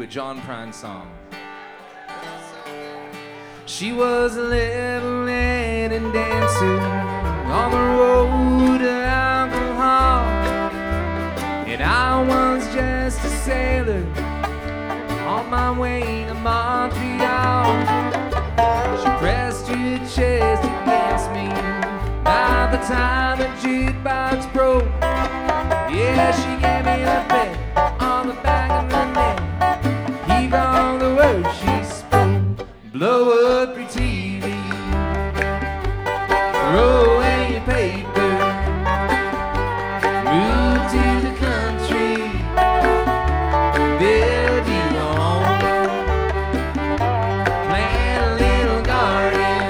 a John Prine song. She was a level-headed dancer on the road to alcohol, and I was just a sailor on my way to Montreal. She pressed her chest against me by the time the jukebox broke. Yeah, she gave me a bit on the back of the neck. Heaved all the words she spoke. Blow up your TV, throw away your paper, move to the country, build your home, plant a little garden,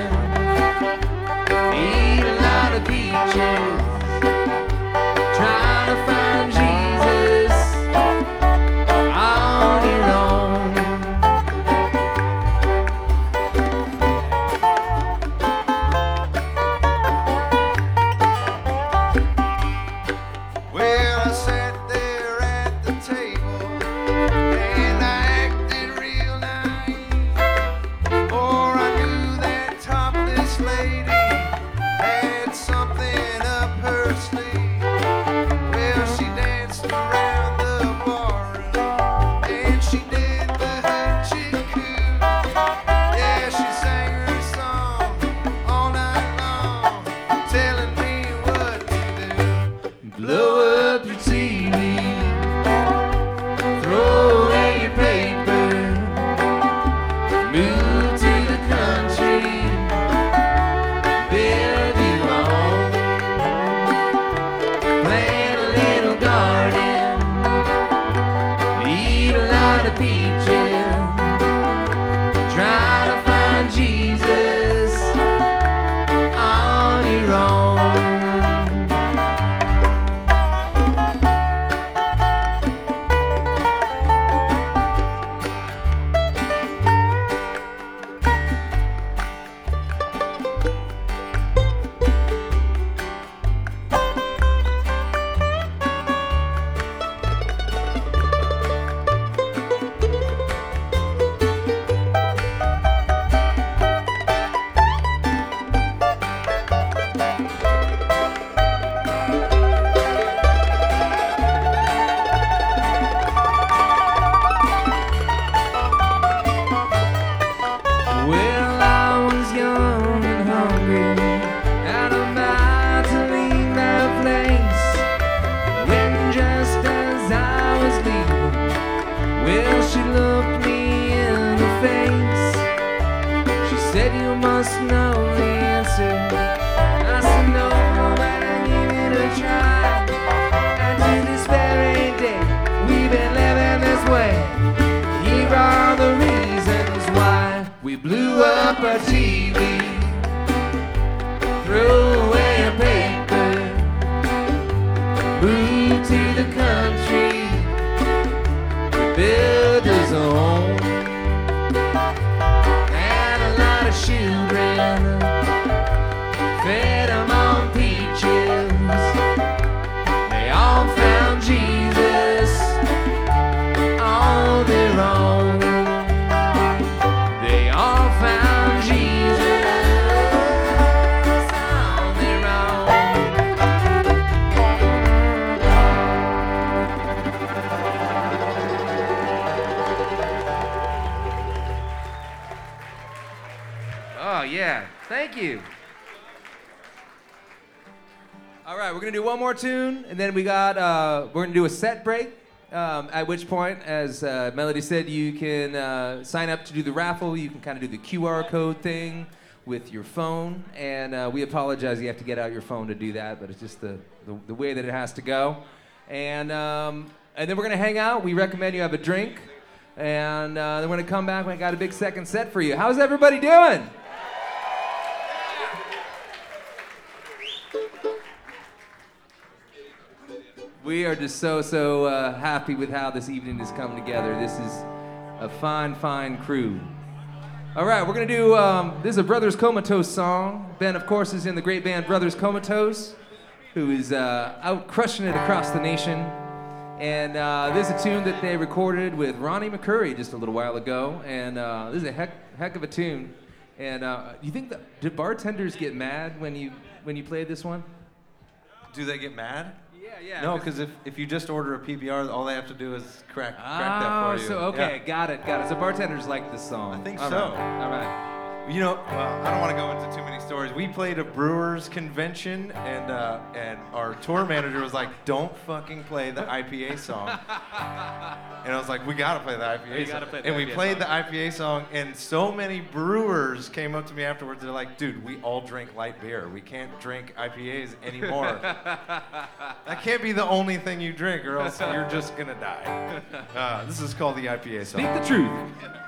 eat a lot of peaches, trying to find Jesus on your own. Well, I sat there at the table and I acted real naive, for I knew that topless lady had something up her sleeve. Well, she danced around the barroom and she did the hoochie coo. Yeah, she sang her song all night long, telling me what to do. Blow up your TV, throw away your paper, move to the country, build your home, plant a little garden, eat a lot of peaches, try to find Jesus on your own. Well, I was young and hungry, and about to leave that place, when just as I was leaving, well, she looked me in the face. She said, "You must know the answer." I said, "No, but I give it a try." And to this very day, we've been living this way. Here are the reasons why. We blew up our TV, threw away our paper, moved to the country, built us a home, had a lot of children, fed them on peaches. They all found Jesus on their own. They all found Jesus on their own. Oh yeah, thank you. All right, we're gonna do one more tune, and then we're gonna do a set break. At which point, as Melody said, you can sign up to do the raffle. You can kind of do the QR code thing with your phone, and we apologize you have to get out your phone to do that, but it's just the way that it has to go. And then we're gonna hang out. We recommend you have a drink, and then we're gonna come back. We got a big second set for you. How's everybody doing? We are just so happy with how this evening has come together. This is a fine crew. All right, we're gonna do, this is a Brothers Comatose song. Ben, of course, is in the great band Brothers Comatose, who is out crushing it across the nation. And this is a tune that they recorded with Ronnie McCurry just a little while ago. And this is a heck of a tune. And you think do bartenders get mad when you play this one? Do they get mad? Yeah. No, because if you just order a PBR, all they have to do is crack that for you. So okay, Yeah. got it. So bartenders like this song. I think All so. right. All right. You know, well, I don't want to go into too many stories. We played a Brewers convention, and our tour manager was like, "Don't fucking play the IPA song." And I was like, "We gotta play the IPA song." And we played the IPA song, and so many brewers came up to me afterwards. They're like, "Dude, we all drink light beer. We can't drink IPAs anymore. That can't be the only thing you drink, or else you're just gonna die." This is called the IPA song. Speak the truth.